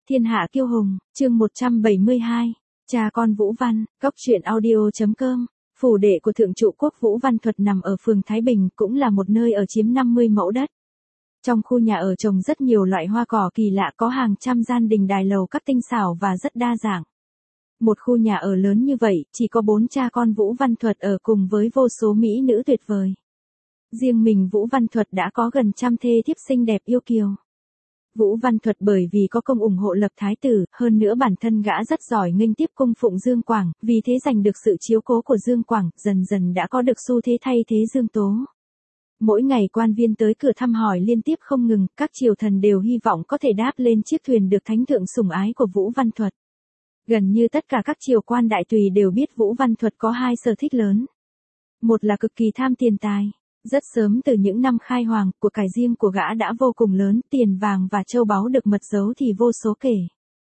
Thiên hạ kiêu hùng, chương 172. Cha con Vũ Văn, Cóc truyện audio.com. Phủ đệ của thượng trụ quốc Vũ Văn Thuật nằm ở phường Thái Bình, cũng là một nơi ở chiếm 50 mẫu đất. Trong khu nhà ở trồng rất nhiều loại hoa cỏ kỳ lạ, có hàng trăm gian đình đài lầu các tinh xảo và rất đa dạng. Một khu nhà ở lớn như vậy, chỉ có 4 cha con Vũ Văn Thuật ở cùng với vô số mỹ nữ tuyệt vời. Riêng mình Vũ Văn Thuật đã có gần trăm thê thiếp xinh đẹp yêu kiều. Vũ Văn Thuật bởi vì có công ủng hộ lập thái tử, hơn nữa bản thân gã rất giỏi nghênh tiếp cung phụng Dương Quảng, vì thế giành được sự chiếu cố của Dương Quảng, dần dần đã có được xu thế thay thế Dương Tố. Mỗi ngày quan viên tới cửa thăm hỏi liên tiếp không ngừng, các triều thần đều hy vọng có thể đáp lên chiếc thuyền được thánh thượng sủng ái của Vũ Văn Thuật. Gần như tất cả các triều quan đại tùy đều biết Vũ Văn Thuật có hai sở thích lớn. Một là cực kỳ tham tiền tài. Rất sớm từ những năm khai hoàng, của cải riêng của gã đã vô cùng lớn, tiền vàng và châu báu được mật giấu thì vô số kể.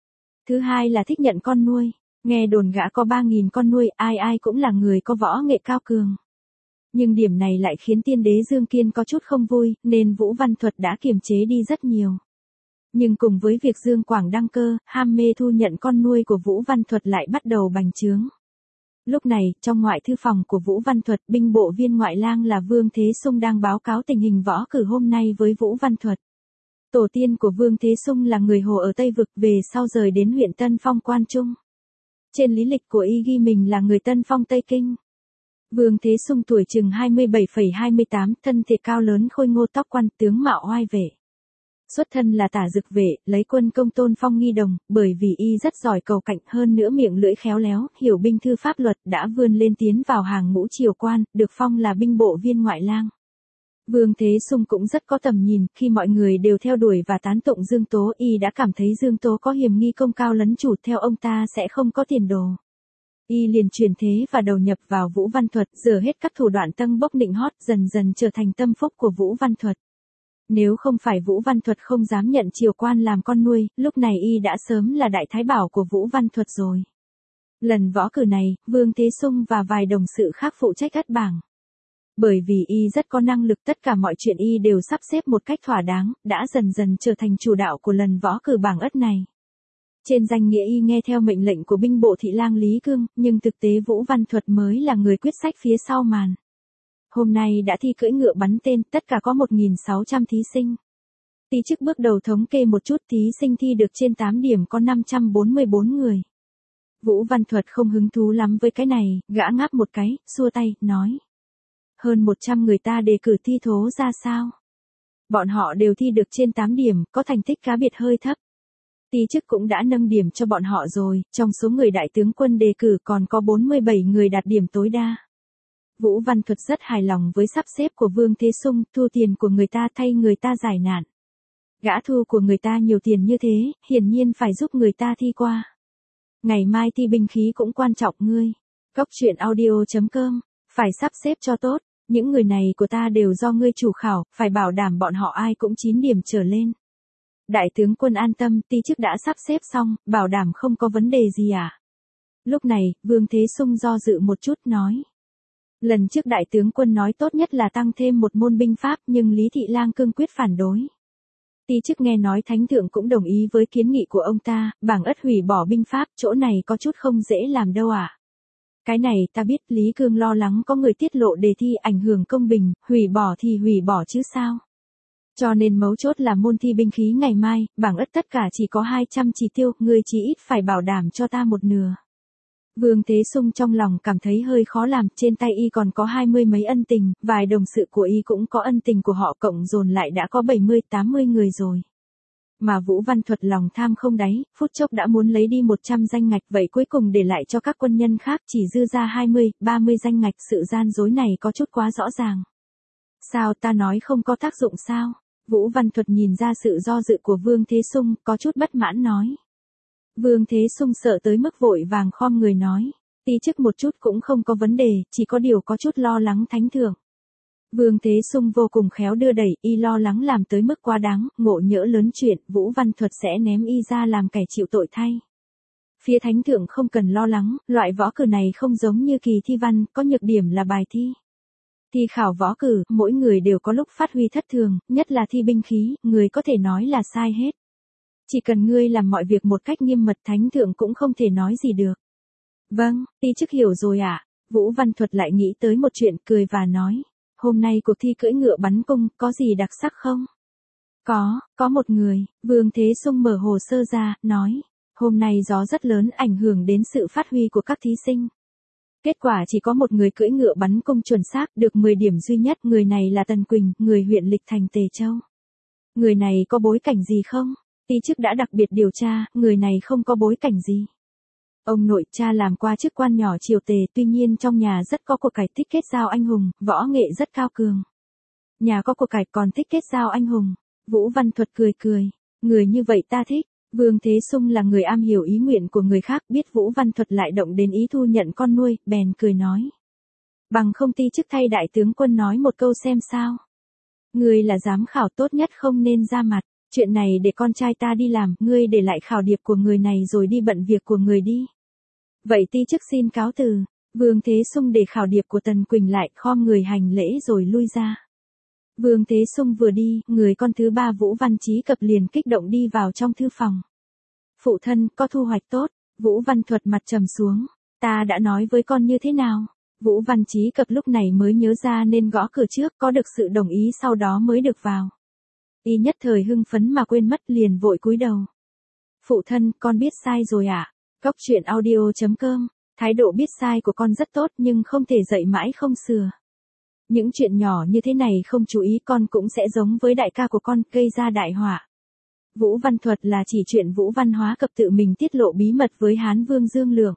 Thứ hai là thích nhận con nuôi. Nghe đồn gã có 3.000 con nuôi, ai ai cũng là người có võ nghệ cao cường. Nhưng điểm này lại khiến tiên đế Dương Kiên có chút không vui, nên Vũ Văn Thuật đã kiềm chế đi rất nhiều. Nhưng cùng với việc Dương Quảng đăng cơ, ham mê thu nhận con nuôi của Vũ Văn Thuật lại bắt đầu bành trướng. Lúc này, trong ngoại thư phòng của Vũ Văn Thuật, binh bộ viên ngoại lang là Vương Thế Sung đang báo cáo tình hình võ cử hôm nay với Vũ Văn Thuật. Tổ tiên của Vương Thế Sung là người Hồ ở Tây Vực, về sau rời đến huyện Tân Phong Quan Trung. Trên lý lịch của y ghi mình là người Tân Phong Tây Kinh. Vương Thế Sung tuổi chừng 27,28, thân thể cao lớn khôi ngô, tóc quăn, tướng mạo oai vệ. Xuất thân là tả dực vệ, lấy quân công tôn phong nghi đồng, bởi vì y rất giỏi cầu cạnh, hơn nữa miệng lưỡi khéo léo, hiểu binh thư pháp luật, đã vươn lên tiến vào hàng ngũ triều quan, được phong là binh bộ viên ngoại lang. Vương Thế Sung cũng rất có tầm nhìn, khi mọi người đều theo đuổi và tán tụng Dương Tố, y đã cảm thấy Dương Tố có hiềm nghi công cao lấn chủ, theo ông ta sẽ không có tiền đồ. Y liền truyền thế và đầu nhập vào Vũ Văn Thuật, dở hết các thủ đoạn tâng bốc nịnh hót, dần dần trở thành tâm phúc của Vũ Văn Thuật. Nếu không phải Vũ Văn Thuật không dám nhận triều quan làm con nuôi, lúc này y đã sớm là đại thái bảo của Vũ Văn Thuật rồi. Lần võ cử này, Vương Thế Sung và vài đồng sự khác phụ trách ắt bảng. Bởi vì y rất có năng lực, tất cả mọi chuyện y đều sắp xếp một cách thỏa đáng, đã dần dần trở thành chủ đạo của lần võ cử bảng ất này. Trên danh nghĩa y nghe theo mệnh lệnh của binh bộ thị lang Lý Cương, nhưng thực tế Vũ Văn Thuật mới là người quyết sách phía sau màn. Hôm nay đã thi cưỡi ngựa bắn tên, tất cả có 1.600 thí sinh. Ti chức bước đầu thống kê một chút, thí sinh thi được trên 8 điểm có 544 người. Vũ Văn Thuật không hứng thú lắm với cái này, gã ngáp một cái, xua tay, nói. Hơn 100 người ta đề cử thi thố ra sao? Bọn họ đều thi được trên 8 điểm, có thành tích cá biệt hơi thấp. Ti chức cũng đã nâng điểm cho bọn họ rồi, trong số người đại tướng quân đề cử còn có 47 người đạt điểm tối đa. Vũ Văn Thuật rất hài lòng với sắp xếp của Vương Thế Sung, thu tiền của người ta thay người ta giải nạn. Gã thu của người ta nhiều tiền như thế, hiển nhiên phải giúp người ta thi qua. Ngày mai thi binh khí cũng quan trọng ngươi. Cóc truyện audio.com, phải sắp xếp cho tốt, những người này của ta đều do ngươi chủ khảo, phải bảo đảm bọn họ ai cũng 9 điểm trở lên. Đại tướng quân an tâm, ti chức đã sắp xếp xong, bảo đảm không có vấn đề gì à. Lúc này, Vương Thế Sung do dự một chút nói. Lần trước đại tướng quân nói tốt nhất là tăng thêm một môn binh pháp, nhưng Lý Thị Lang cương quyết phản đối. Ti chức nghe nói thánh thượng cũng đồng ý với kiến nghị của ông ta, bảng ất hủy bỏ binh pháp, chỗ này có chút không dễ làm đâu à. Cái này ta biết, Lý Cương lo lắng có người tiết lộ đề thi ảnh hưởng công bình, hủy bỏ thì hủy bỏ chứ sao. Cho nên mấu chốt là môn thi binh khí ngày mai, bảng ất tất cả chỉ có 200 chỉ tiêu, ngươi chỉ ít phải bảo đảm cho ta một nửa. Vương Thế Sung trong lòng cảm thấy hơi khó làm, trên tay y còn có 20 mấy ân tình, vài đồng sự của y cũng có ân tình của họ, cộng dồn lại đã có 70-80 người rồi. Mà Vũ Văn Thuật lòng tham không đáy, phút chốc đã muốn lấy đi 100 danh ngạch, vậy cuối cùng để lại cho các quân nhân khác chỉ dư ra 20-30 danh ngạch, sự gian dối này có chút quá rõ ràng. Sao ta nói không có tác dụng sao? Vũ Văn Thuật nhìn ra sự do dự của Vương Thế Sung, có chút bất mãn nói. Vương Thế Sung sợ tới mức vội vàng khom người nói, ti chức một chút cũng không có vấn đề, chỉ có điều có chút lo lắng thánh thượng. Vương Thế Sung vô cùng khéo đưa đẩy, y lo lắng làm tới mức quá đáng, ngộ nhỡ lớn chuyện, Vũ Văn Thuật sẽ ném y ra làm kẻ chịu tội thay. Phía thánh thượng không cần lo lắng, loại võ cử này không giống như kỳ thi văn, có nhược điểm là bài thi. Thi khảo võ cử, mỗi người đều có lúc phát huy thất thường, nhất là thi binh khí, người có thể nói là sai hết. Chỉ cần ngươi làm mọi việc một cách nghiêm mật, thánh thượng cũng không thể nói gì được. Vâng, ti chức hiểu rồi ạ. Vũ Văn Thuật lại nghĩ tới một chuyện, cười và nói. Hôm nay cuộc thi cưỡi ngựa bắn cung, có gì đặc sắc không? Có một người. Vương Thế Sung mở hồ sơ ra, nói. Hôm nay gió rất lớn, ảnh hưởng đến sự phát huy của các thí sinh. Kết quả chỉ có một người cưỡi ngựa bắn cung chuẩn xác, được 10 điểm duy nhất. Người này là Tần Quỳnh, người huyện Lịch Thành Tề Châu. Người này có bối cảnh gì không? Ti chức đã đặc biệt điều tra, người này không có bối cảnh gì. Ông nội cha làm qua chức quan nhỏ triều Tề, tuy nhiên trong nhà rất có của cải, thích kết giao anh hùng, võ nghệ rất cao cường. Nhà có của cải còn thích kết giao anh hùng. Vũ Văn Thuật cười cười. Người như vậy ta thích. Vương Thế Sung là người am hiểu ý nguyện của người khác, biết Vũ Văn Thuật lại động đến ý thu nhận con nuôi, bèn cười nói. Bằng không ti chức thay đại tướng quân nói một câu xem sao. Ngươi là giám khảo, tốt nhất không nên ra mặt. Chuyện này để con trai ta đi làm, ngươi để lại khảo điệp của người này rồi đi bận việc của người đi. Vậy ti chức xin cáo từ. Vương Thế Sung để khảo điệp của Tần Quỳnh lại, khom người hành lễ rồi lui ra. Vương Thế Sung vừa đi, người con thứ ba Vũ Văn Chí Cập liền kích động đi vào trong thư phòng. Phụ thân, có thu hoạch tốt. Vũ Văn Thuật mặt trầm xuống. Ta đã nói với con như thế nào? Vũ Văn Chí Cập lúc này mới nhớ ra nên gõ cửa trước, có được sự đồng ý sau đó mới được vào. Y nhất thời hưng phấn mà quên mất, liền vội cúi đầu. Phụ thân, con biết sai rồi ạ. Góc truyện audio.com. Thái độ biết sai của con rất tốt nhưng không thể dạy mãi không sửa. Những chuyện nhỏ như thế này không chú ý con cũng sẽ giống với đại ca của con, gây ra đại họa. Vũ Văn Thuật là chỉ chuyện Vũ Văn Hóa Cập tự mình tiết lộ bí mật với Hán Vương Dương Lượng.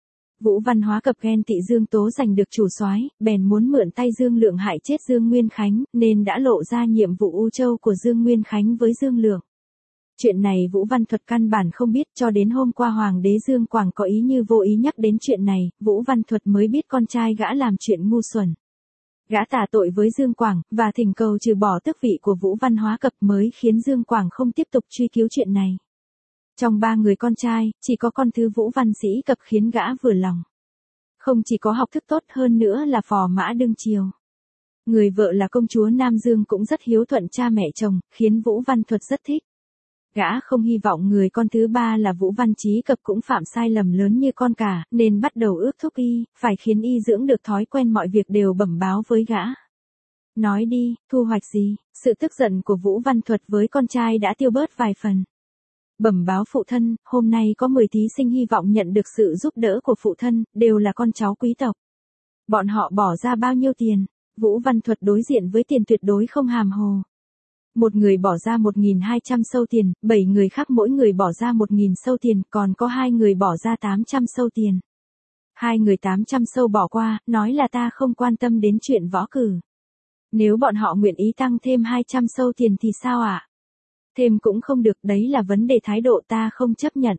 Vũ Văn Hóa Cập ghen tị Dương Tố giành được chủ soái, bèn muốn mượn tay Dương Lượng hại chết Dương Nguyên Khánh, nên đã lộ ra nhiệm vụ U Châu của Dương Nguyên Khánh với Dương Lượng. Chuyện này Vũ Văn Thuật căn bản không biết, cho đến hôm qua Hoàng đế Dương Quảng có ý như vô ý nhắc đến chuyện này, Vũ Văn Thuật mới biết con trai gã làm chuyện ngu xuẩn. Gã tả tội với Dương Quảng, và thỉnh cầu trừ bỏ tước vị của Vũ Văn Hóa Cập mới khiến Dương Quảng không tiếp tục truy cứu chuyện này. Trong 3 người con trai, chỉ có con thứ Vũ Văn Sĩ Cập khiến gã vừa lòng. Không chỉ có học thức tốt, hơn nữa là phò mã đương triều. Người vợ là công chúa Nam Dương cũng rất hiếu thuận cha mẹ chồng, khiến Vũ Văn Thuật rất thích. Gã không hy vọng người con thứ 3 là Vũ Văn Chí Cập cũng phạm sai lầm lớn như con cả, nên bắt đầu ước thúc y, phải khiến y dưỡng được thói quen mọi việc đều bẩm báo với gã. Nói đi, thu hoạch gì? Sự tức giận của Vũ Văn Thuật với con trai đã tiêu bớt vài phần. Bẩm báo phụ thân, hôm nay có 10 thí sinh hy vọng nhận được sự giúp đỡ của phụ thân, đều là con cháu quý tộc. Bọn họ bỏ ra bao nhiêu tiền? Vũ Văn Thuật đối diện với tiền tuyệt đối không hàm hồ. Một người bỏ ra 1.200 sâu tiền, 7 người khác mỗi người bỏ ra 1.000 sâu tiền, còn có 2 người bỏ ra 800 sâu tiền. 2 người 800 sâu bỏ qua, nói là ta không quan tâm đến chuyện võ cử. Nếu bọn họ nguyện ý tăng thêm 200 sâu tiền thì sao ạ? Thêm cũng không được, đấy là vấn đề thái độ, ta không chấp nhận.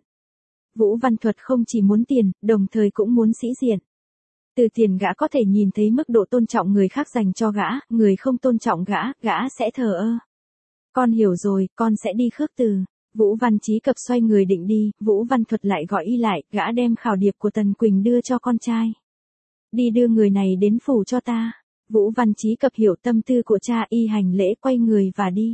Vũ Văn Thuật không chỉ muốn tiền, đồng thời cũng muốn sĩ diện. Từ tiền gã có thể nhìn thấy mức độ tôn trọng người khác dành cho gã, người không tôn trọng gã, gã sẽ thờ ơ. Con hiểu rồi, con sẽ đi khước từ. Vũ Văn Chí Cập xoay người định đi, Vũ Văn Thuật lại gọi y lại, gã đem khảo điệp của Tần Quỳnh đưa cho con trai. Đi đưa người này đến phủ cho ta. Vũ Văn Chí Cập hiểu tâm tư của cha, y hành lễ quay người và đi.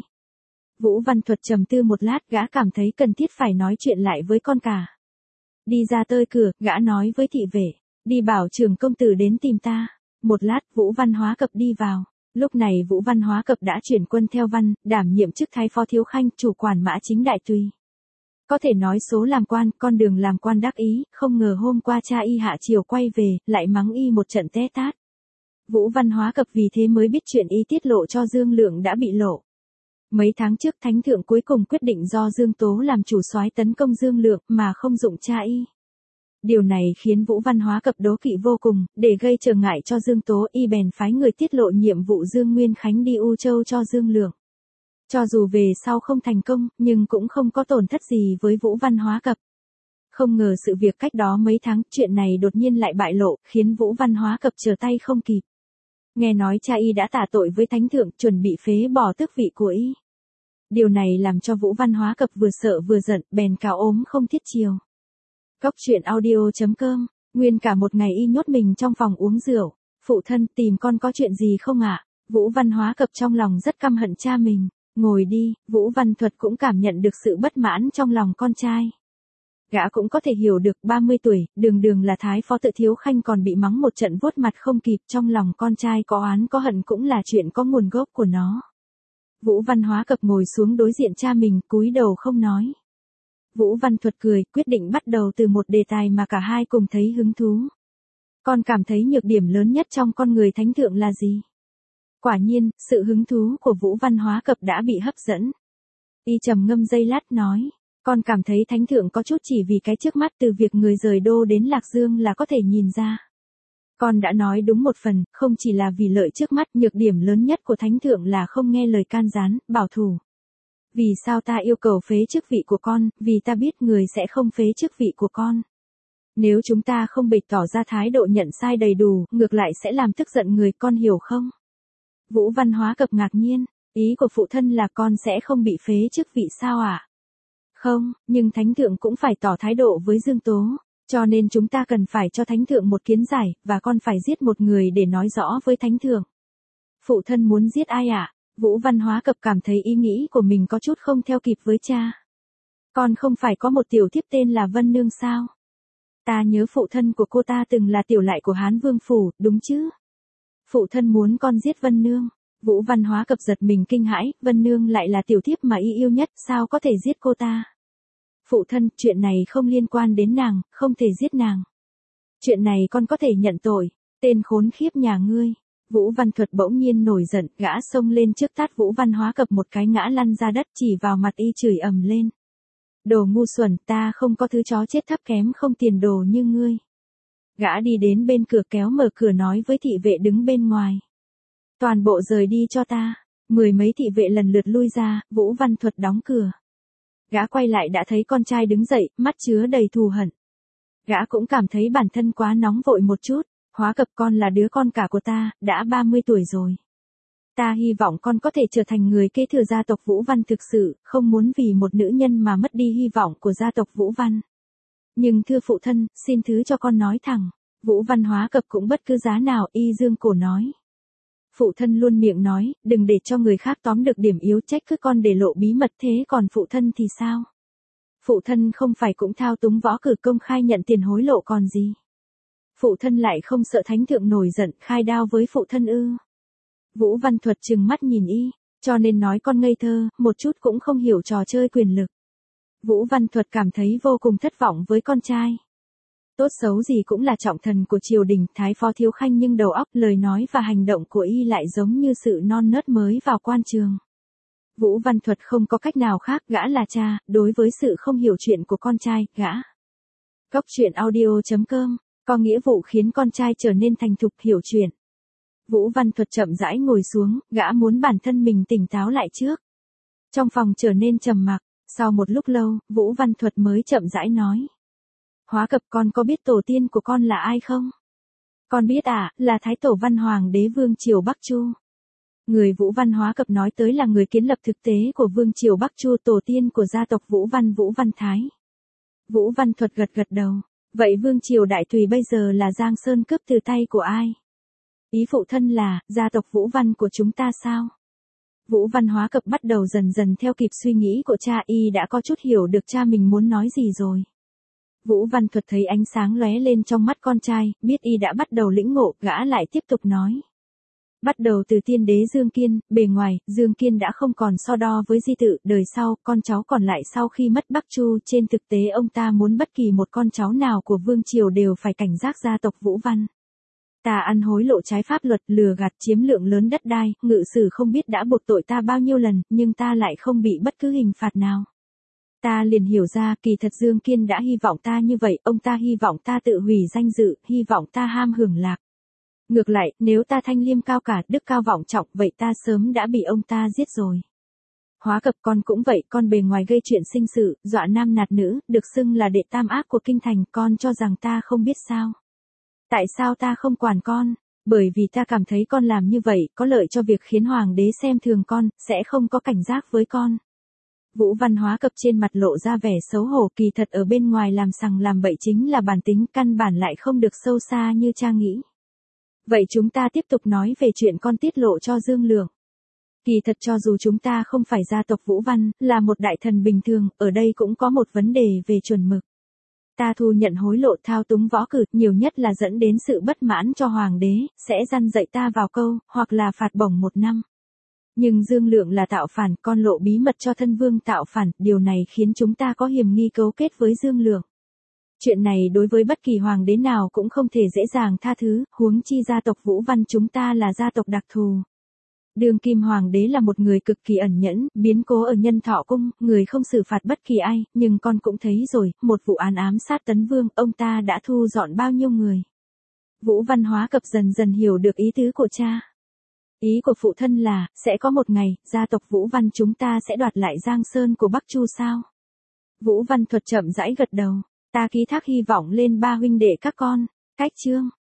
Vũ Văn Thuật trầm tư một lát, gã cảm thấy cần thiết phải nói chuyện lại với con cả. Đi ra tới cửa, gã nói với thị vệ, đi bảo trưởng công tử đến tìm ta. Một lát, Vũ Văn Hóa Cập đi vào. Lúc này Vũ Văn Hóa Cập đã chuyển quân theo Văn, đảm nhiệm chức thái phó thiếu khanh, chủ quản mã chính đại tùy. Có thể nói số làm quan, con đường làm quan đắc ý, không ngờ hôm qua cha y hạ chiều quay về, lại mắng y một trận té tát. Vũ Văn Hóa Cập vì thế mới biết chuyện y tiết lộ cho Dương Lượng đã bị lộ. Mấy tháng trước Thánh Thượng cuối cùng quyết định do Dương Tố làm chủ soái tấn công Dương Lượng mà không dụng cha y. Điều này khiến Vũ Văn Hóa Cập đố kỵ vô cùng, để gây trở ngại cho Dương Tố, y bèn phái người tiết lộ nhiệm vụ Dương Nguyên Khánh đi U Châu cho Dương Lượng. Cho dù về sau không thành công, nhưng cũng không có tổn thất gì với Vũ Văn Hóa Cập. Không ngờ sự việc cách đó mấy tháng, chuyện này đột nhiên lại bại lộ, khiến Vũ Văn Hóa Cập trở tay không kịp. Nghe nói cha y đã tả tội với Thánh Thượng, chuẩn bị phế bỏ tước vị của y. Điều này làm cho Vũ Văn Hóa Cập vừa sợ vừa giận, bèn cáo ốm không thiết chiều. Góc truyện audio.com, nguyên cả một ngày y nhốt mình trong phòng uống rượu. Phụ thân, tìm con có chuyện gì không ạ? Vũ Văn Hóa Cập trong lòng rất căm hận cha mình. Ngồi đi, Vũ Văn Thuật cũng cảm nhận được sự bất mãn trong lòng con trai. Gã cũng có thể hiểu được 30 tuổi, đường đường là thái phó tự thiếu khanh còn bị mắng một trận vuốt mặt không kịp, trong lòng con trai có oán có hận cũng là chuyện có nguồn gốc của nó. Vũ Văn Hóa Cập ngồi xuống đối diện cha mình, cúi đầu không nói. Vũ Văn Thuật cười, quyết định bắt đầu từ một đề tài mà cả hai cùng thấy hứng thú. Con cảm thấy nhược điểm lớn nhất trong con người thánh thượng là gì? Quả nhiên, sự hứng thú của Vũ Văn Hóa Cập đã bị hấp dẫn. Y trầm ngâm giây lát nói, con cảm thấy thánh thượng có chút chỉ vì cái trước mắt từ việc người rời đô đến Lạc Dương là có thể nhìn ra. Con đã nói đúng một phần, không chỉ là vì lợi trước mắt, nhược điểm lớn nhất của thánh thượng là không nghe lời can gián, bảo thủ. Vì sao ta yêu cầu phế chức vị của con, vì ta biết người sẽ không phế chức vị của con. Nếu chúng ta không bày tỏ ra thái độ nhận sai đầy đủ, ngược lại sẽ làm tức giận người, con hiểu không? Vũ Văn Hóa Cập ngạc nhiên, ý của phụ thân là con sẽ không bị phế chức vị sao ạ? Không, nhưng thánh thượng cũng phải tỏ thái độ với Dương Tố, cho nên chúng ta cần phải cho thánh thượng một kiến giải, và con phải giết một người để nói rõ với thánh thượng. Phụ thân muốn giết ai ạ? Vũ Văn Hóa Cập cảm thấy ý nghĩ của mình có chút không theo kịp với cha. Con không phải có một tiểu thiếp tên là Vân Nương sao? Ta nhớ phụ thân của cô ta từng là tiểu lại của Hán Vương Phủ, đúng chứ? Phụ thân muốn con giết Vân Nương. Vũ Văn Hóa Cập giật mình kinh hãi, Vân Nương lại là tiểu thiếp mà y yêu nhất, sao có thể giết cô ta? Phụ thân, chuyện này không liên quan đến nàng, không thể giết nàng. Chuyện này con có thể nhận tội, tên khốn khiếp nhà ngươi. Vũ Văn Thuật bỗng nhiên nổi giận, gã xông lên trước tát Vũ Văn Hóa Cập một cái ngã lăn ra đất, chỉ vào mặt y chửi ầm lên. Đồ ngu xuẩn, ta không có thứ chó chết thấp kém không tiền đồ như ngươi. Gã đi đến bên cửa kéo mở cửa nói với thị vệ đứng bên ngoài. Toàn bộ rời đi cho ta. 10 mấy thị vệ lần lượt lui ra, Vũ Văn Thuật đóng cửa. Gã quay lại đã thấy con trai đứng dậy, mắt chứa đầy thù hận. Gã cũng cảm thấy bản thân quá nóng vội một chút. Hóa Cập, con là đứa con cả của ta, đã 30 tuổi rồi. Ta hy vọng con có thể trở thành người kế thừa gia tộc Vũ Văn thực sự, không muốn vì một nữ nhân mà mất đi hy vọng của gia tộc Vũ Văn. Nhưng thưa phụ thân, xin thứ cho con nói thẳng. Vũ Văn Hóa Cập cũng bất cứ giá nào, y dương cổ nói. Phụ thân luôn miệng nói, đừng để cho người khác tóm được điểm yếu, trách cứ con để lộ bí mật, thế còn phụ thân thì sao? Phụ thân không phải cũng thao túng võ cử công khai nhận tiền hối lộ còn gì? Phụ thân lại không sợ thánh thượng nổi giận, khai đao với phụ thân ư? Vũ Văn Thuật trừng mắt nhìn y, cho nên nói con ngây thơ, một chút cũng không hiểu trò chơi quyền lực. Vũ Văn Thuật cảm thấy vô cùng thất vọng với con trai. Tốt xấu gì cũng là trọng thần của triều đình, thái phó thiếu khanh, nhưng đầu óc, lời nói và hành động của y lại giống như sự non nớt mới vào quan trường. Vũ Văn Thuật không có cách nào khác, gã là cha, đối với sự không hiểu chuyện của con trai, gã. Góc truyện audio.com, có nghĩa vụ khiến con trai trở nên thành thục hiểu chuyện. Vũ Văn Thuật chậm rãi ngồi xuống, gã muốn bản thân mình tỉnh táo lại trước. Trong phòng trở nên trầm mặc, sau một lúc lâu, Vũ Văn Thuật mới chậm rãi nói. Hóa Cập, con có biết tổ tiên của con là ai không? Con biết à, là Thái Tổ Văn Hoàng đế Vương Triều Bắc Chu. Người Vũ Văn Hóa Cập nói tới là người kiến lập thực tế của Vương Triều Bắc Chu, tổ tiên của gia tộc Vũ Văn Thái. Vũ Văn Thuật gật gật đầu. Vậy Vương Triều Đại Tùy bây giờ là Giang Sơn cướp từ tay của ai? Ý phụ thân là, gia tộc Vũ Văn của chúng ta sao? Vũ Văn Hóa Cập bắt đầu dần dần theo kịp suy nghĩ của cha, y đã có chút hiểu được cha mình muốn nói gì rồi. Vũ Văn Thuật thấy ánh sáng lóe lên trong mắt con trai, biết y đã bắt đầu lĩnh ngộ, gã lại tiếp tục nói. Bắt đầu từ tiên đế Dương Kiên, bề ngoài, Dương Kiên đã không còn so đo với Di Tự, đời sau, con cháu còn lại sau khi mất Bắc Chu, trên thực tế ông ta muốn bất kỳ một con cháu nào của Vương Triều đều phải cảnh giác gia tộc Vũ Văn. Ta ăn hối lộ trái pháp luật, lừa gạt, chiếm lượng lớn đất đai, ngự sử không biết đã buộc tội ta bao nhiêu lần, nhưng ta lại không bị bất cứ hình phạt nào. Ta liền hiểu ra, kỳ thật Dương Kiên đã hy vọng ta như vậy, ông ta hy vọng ta tự hủy danh dự, hy vọng ta ham hưởng lạc. Ngược lại, nếu ta thanh liêm cao cả, đức cao vọng trọng, vậy ta sớm đã bị ông ta giết rồi. Hóa Cập, con cũng vậy, con bề ngoài gây chuyện sinh sự, dọa nam nạt nữ, được xưng là đệ tam ác của kinh thành, con cho rằng ta không biết sao? Tại sao ta không quản con? Bởi vì ta cảm thấy con làm như vậy, có lợi cho việc khiến hoàng đế xem thường con, sẽ không có cảnh giác với con. Vũ Văn Hóa Cập trên mặt lộ ra vẻ xấu hổ, kỳ thật ở bên ngoài làm sằng làm bậy chính là bản tính, căn bản lại không được sâu xa như cha nghĩ. Vậy chúng ta tiếp tục nói về chuyện con tiết lộ cho Dương Lượng. Kỳ thật cho dù chúng ta không phải gia tộc Vũ Văn, là một đại thần bình thường, ở đây cũng có một vấn đề về chuẩn mực. Ta thu nhận hối lộ thao túng võ cử, nhiều nhất là dẫn đến sự bất mãn cho hoàng đế, sẽ răn dạy ta vào câu, hoặc là phạt bổng 1 năm. Nhưng Dương Lượng là tạo phản, con lộ bí mật cho thân vương tạo phản, điều này khiến chúng ta có hiềm nghi cấu kết với Dương Lượng. Chuyện này đối với bất kỳ hoàng đế nào cũng không thể dễ dàng tha thứ, huống chi gia tộc Vũ Văn chúng ta là gia tộc đặc thù. Đương kim hoàng đế là một người cực kỳ ẩn nhẫn, biến cố ở Nhân Thọ Cung, người không xử phạt bất kỳ ai, nhưng con cũng thấy rồi, một vụ án ám sát Tấn Vương, ông ta đã thu dọn bao nhiêu người. Vũ Văn Hóa Cập dần dần hiểu được ý tứ của cha. Ý của phụ thân là, sẽ có một ngày, gia tộc Vũ Văn chúng ta sẽ đoạt lại Giang Sơn của Bắc Chu sao? Vũ Văn Thuật chậm rãi gật đầu, ta ký thác hy vọng lên 3 huynh đệ các con. Cách chương